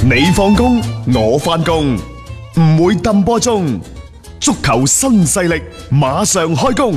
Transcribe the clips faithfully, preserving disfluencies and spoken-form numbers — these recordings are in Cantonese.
你放工，我翻工，唔會抌波鐘。足球新勢力馬上開工。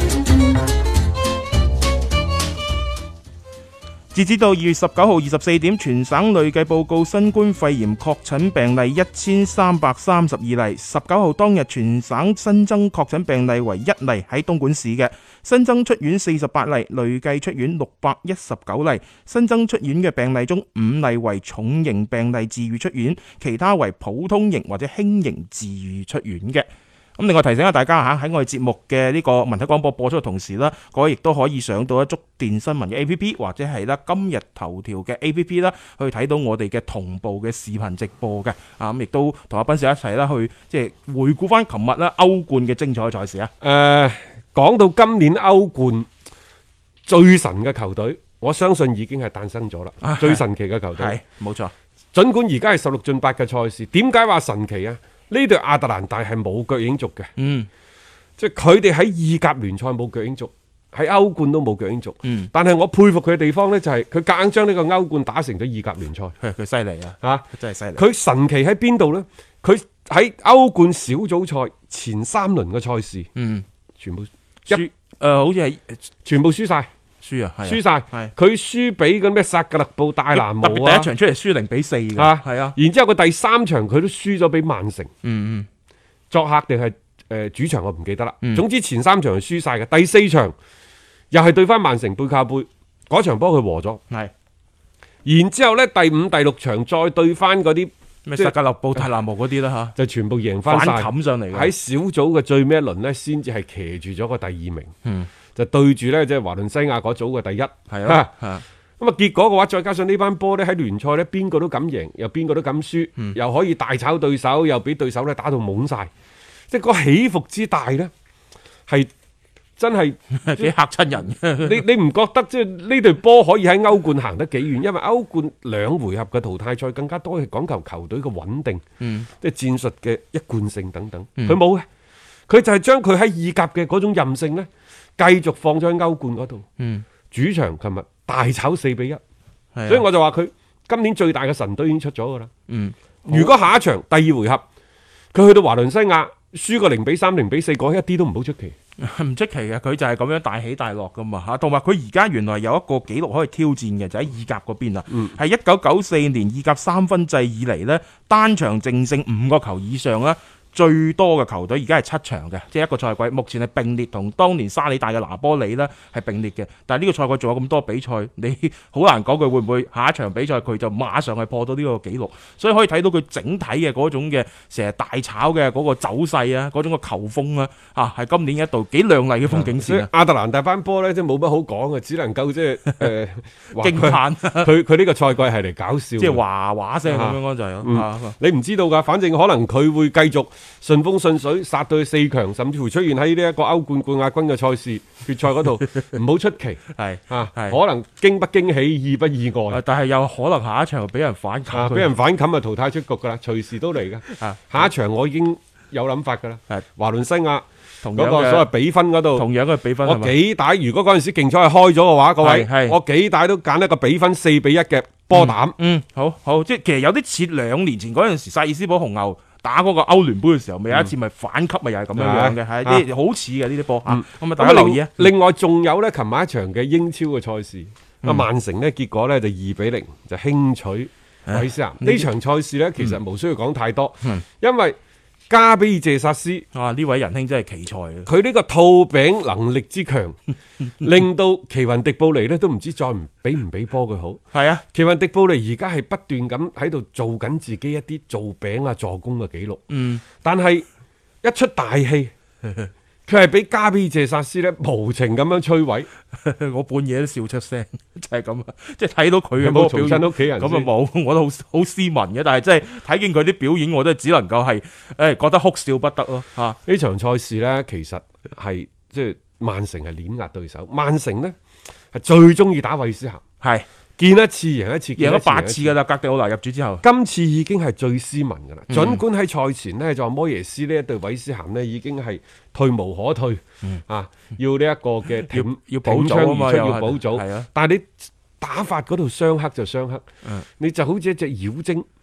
截止到二月十九號二十四點，全省累計報告新冠肺炎確診病例一千三百三十二例。十九號當日全省新增確診病例為一例，喺東莞市嘅。新增出院四十八例，累計出院六百一十九例。新增出院嘅病例中，五例為重型病例治愈出院，其他為普通型或者輕型治愈出院嘅。咁另外提醒下大家嚇，喺我哋節目嘅呢個文體廣播播出嘅同時啦，各位亦都可以上到一觸電新聞嘅 A P P 或者係啦今日頭條嘅 A P P 啦，去睇到我哋嘅同步嘅視頻直播嘅。啊咁亦都同阿斌少一齊啦，去即係回顧翻琴日啦歐冠嘅精彩賽事啊。 誒、呃，講到今年歐冠最神嘅球隊，我相信已經係誕生咗啦。啊、最神奇嘅球隊係冇錯。 儘管而家係十六進八嘅賽事，點解話神奇啊？呢隊亞特蘭大係冇腳影族嘅，嗯，即係佢哋喺意甲聯賽冇腳影族，喺歐冠都冇腳影族，嗯，但係我佩服佢嘅地方呢，就係佢夾硬將呢個歐冠打成咗意甲聯賽， 佢犀利啊， 啊， 真係犀利。 佢神奇喺邊度呢？佢喺歐冠小組賽前三輪嘅賽事，嗯，全部輸，誒、呃，好似係全部輸晒。 輸啊， 輸晒，佢輸俾嗰咩薩格勒布戴拿模啊，特別第一場出嚟輸零比四嘅，係啊， 然之後佢第三場佢都輸咗俾曼城，嗯嗯，作客定係誒主場我唔記得啦，嗯、總之前三場係輸晒嘅，第四場又係對翻曼城背靠背，嗰場波佢和咗，係，然之後咧第五、第六場再對翻嗰啲咩薩格勒布戴拿模嗰啲啦吓， 就全部贏翻晒， 反冚上嚟，喺小組嘅最尾一輪呢，先至係騎住咗個第二名，嗯。就對住咧，即係華倫西亞嗰組嘅第一，係啊，咁啊結果嘅話，再加上呢班波咧喺聯賽咧，邊個都敢贏，又邊個都敢輸，嗯、又可以大炒對手，又俾對手咧打到懵晒，即係個起伏之大咧，係真係幾嚇親人。 你你唔覺得即係呢隊波可以喺歐冠行得幾遠？因為歐冠兩回合嘅淘汰賽更加多係講求球隊嘅穩定，嗯、即係戰術嘅一貫性等等。佢冇嘅，佢就係將佢喺意甲嘅嗰種任性咧。繼續放咗喺歐冠嗰度，嗯、主場琴日大炒四比一，所以我就話佢今年最大嘅神隊已經出咗噶啦。嗯、如果下一場第二回合佢去到華倫西亞輸個零比三、零比四，嗰一啲都唔好出奇， 唔出奇嘅。佢就係咁樣大起大落噶嘛吓，同埋佢而家原來有一個紀錄可以挑戰嘅，就喺意甲嗰邊啦。係一九九四年意甲三分制以嚟呢，單場淨勝五個球以上啦。最多嘅球隊而家係七場嘅，即係一個賽季，目前係並列同當年沙里大嘅拿波里呢係並列嘅。但係呢個賽季仲有咁多比賽，你好難講佢會唔會下一場比賽佢就馬上係破到呢個紀錄。所以可以睇到佢整體嘅嗰種嘅成日大炒嘅嗰個走勢啊，嗰種嘅球風啊，啊係今年一度幾亮麗嘅風景線啊。 亞特蘭大班波呢，即係冇乜好講嘅，只能夠即係誒驚歎。 佢佢呢個賽季係嚟搞笑， 即係話話聲咁樣就係、嗯嗯、你唔知道㗎，反正可能佢會繼續。順風順水殺到去四強，甚至乎出現喺呢一個歐冠冠亞軍嘅賽事決賽嗰度，唔好出奇，係啊，可能驚不驚喜，意不意外， 但係有可能下一場俾人反冚， 俾、啊、人反冚就淘汰出局噶啦，隨時都嚟噶。啊、下一場我已經有諗法噶啦，華倫西亞嗰個所謂比分嗰度， 同樣嘅比分， 我幾大？如果嗰陣時競賽係開咗嘅話，各位，我幾大都揀一個比分四比一嘅波膽。 嗯，好好，即係其實有啲似兩年前嗰陣時，薩爾斯堡紅牛。打嗰個歐聯杯嘅時候，咪有一次咪反級咪又係咁樣樣嘅，係啲好似嘅呢啲波。咁啊，大家留意啊。 另外仲有咧，琴晚一場嘅英超嘅賽事，啊曼城呢結果咧就二比零就輕取韋斯咸。呢場賽事咧其實無需要講太多，因為加比爾謝薩斯啊呢位仁兄真係奇才， 佢呢個套餅能力之強，令到奇雲迪布尼咧都唔知再唔俾唔俾波佢好。係啊，奇雲迪布尼而家係不斷咁喺度做緊自己一啲做餅啊助攻嘅紀錄。嗯，但係一出大戲，佢係俾加比爾謝薩斯咧無情咁樣摧毀。 我半夜都笑出聲，就係咁啊！即係睇到佢嘅嗰個表現， 屋企人咁啊冇，我都好好斯文嘅。但係即係睇見佢啲表演，我都只能夠係誒覺得哭笑不得咯。吓、啊、 呢場賽事咧，其實係即係曼城係碾壓對手。曼城呢係最中意打韋斯咸，係見一次贏一次， 贏咗八次噶啦。格迪奧拿入主之後， 今次已經係最斯文噶啦。嗯、盡管喺賽前呢，就話摩耶斯呢一隊韋斯咸呢已經係退無可退，嗯、啊，要呢一個嘅挺要補組啊嘛， 要補組。係啊，但係你打法嗰度相克就相克，嗯、你就好似一隻妖精。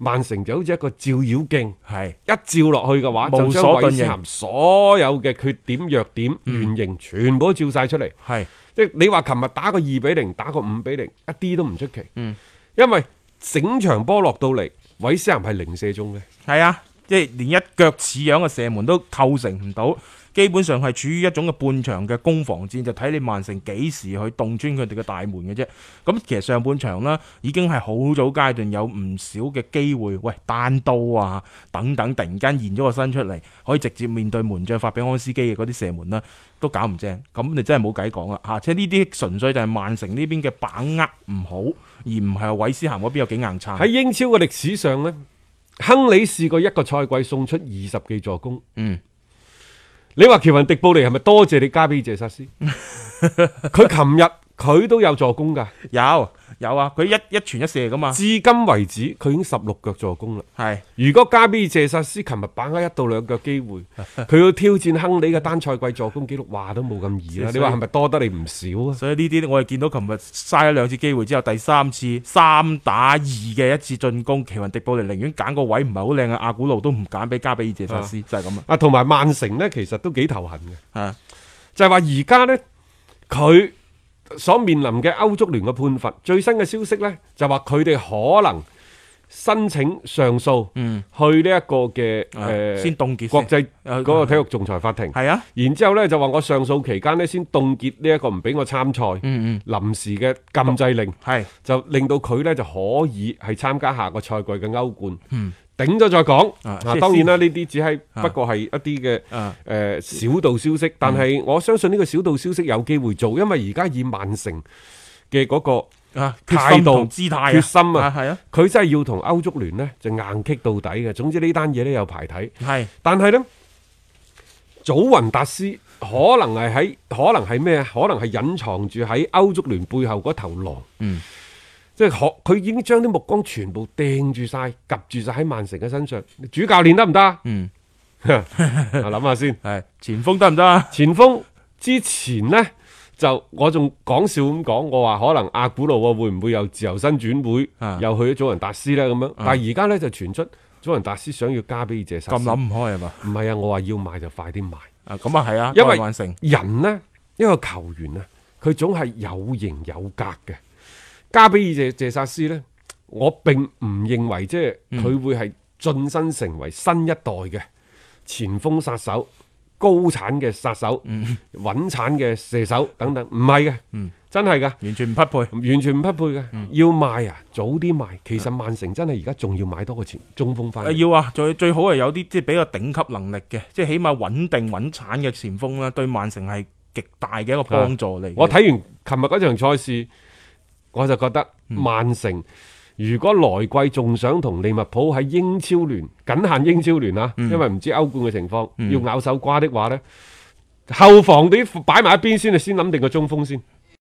曼城就好似一個照妖鏡， 係一照落去嘅話，就將無所遁形韋斯咸所有嘅缺點、弱點、原形全部都照晒出嚟。 係即係你話琴日打個二比零，打個五比零，一啲都唔出奇。 嗯， 因為整場波落到嚟，韋斯咸係零射中嘅。 係啊，即係連一腳似樣嘅射門都構成唔到。基本上係處於一種嘅半場嘅攻防戰，就睇你曼城幾時去洞穿佢哋嘅大門嘅啫。咁其實上半場啦，已經係好早階段有唔少嘅機會，喂單刀啊等等，突然間現咗個身出嚟，可以直接面對門將法比安斯基嘅嗰啲射門啦，都搞唔正。咁你真係冇計講啦嚇，即係呢啲純粹就係曼城呢邊嘅把握唔好，而唔係韋斯咸嗰邊有幾硬撐。 喺英超嘅歷史上呢，亨利試過一個賽季送出二十幾助攻。 嗯。 你話喬雲迪布尼係咪多謝你加比謝薩斯？佢琴日佢都有助攻噶， 有有啊，佢一一傳一射噶嘛。 至今為止佢已經十六腳助攻啦。 係， 如果加比謝薩斯琴日把握一到兩腳機會，佢要挑戰亨利嘅單賽季助攻紀錄，話都冇咁易啦。你話係咪多得你唔少啊？ 所以呢啲我哋見到琴日嘥咗兩次機會之後，第三次三打二嘅一次進攻，奇雲迪布尼寧願揀個位唔係好靚嘅阿古路都唔揀俾加比謝薩斯，就係咁啊。 啊，同埋曼城呢，其實都幾頭痕嘅， 啊， 就係話而家呢，佢所面臨嘅歐足聯嘅判罰，最新嘅消息呢，就話佢哋可能申請上訴， 嗯， 去呢一個嘅誒、 啊呃、 先凍結國際嗰嗰個體育仲裁法庭， 係啊， 然之後呢就話我上訴期間呢，先凍結呢一個唔俾我參賽， 嗯嗯， 臨時嘅禁制令， 係就令到佢呢就可以係參加下個賽季嘅歐冠， 嗯。 頂咗再講， 啊啊當然啦，呢啲只係不過係一啲嘅啊誒小道消息，但係我相信呢個小道消息有機會做，因為而家以曼城嘅嗰個啊態度、 姿態、 決心啊， 係啊， 佢真係要同歐足聯呢就硬棘到底嘅。總之呢單嘢呢有排睇， 係， 但係呢，祖雲達斯可能係喺可能係咩啊？可能係隱藏住喺歐足聯背後嗰頭狼。 嗯。 即係學佢已經將啲目光全部掟住晒，夾住晒喺曼城嘅身上。主教練得唔得？ 嗯， 我諗下先。 係前鋒得唔得啊？ 前鋒之前呢，就我仲講笑咁講，我話可能阿古路會唔會又自由身轉會， 啊、 又去咗祖雲達斯呢？咁樣。 啊、 但係而家呢，就傳出祖雲達斯想要加比謝薩斯。 咁諗唔開係嘛？ 唔係啊，我話要賣就快啲賣。 啊，咁啊係啊， 因為曼城人呢，一個球員啊，佢總係有型有格嘅。加比爾謝謝薩斯呢，我並唔認為即係佢會係晉身成為新一代嘅前鋒殺手、高產嘅殺手、 嗯、 穩產嘅射手等等，唔係嘅， 嗯、 真係噶， 完全唔匹配， 完全唔匹配嘅。 嗯、 要賣啊，早啲賣。其實曼城真係而家仲要買多個前中鋒翻嚟。 要啊，最最好係有啲即係比較頂級能力嘅，即係起碼穩定穩產嘅前鋒啦，對曼城係極大嘅一個幫助嚟。 我睇完琴日嗰場賽事。我就覺得曼城如果來季仲想同利物浦喺英超聯僅限英超聯啊，嗯、因為唔知歐冠嘅情況，嗯、要咬手瓜的話呢，後防啲擺埋一邊先，先諗定個中鋒先。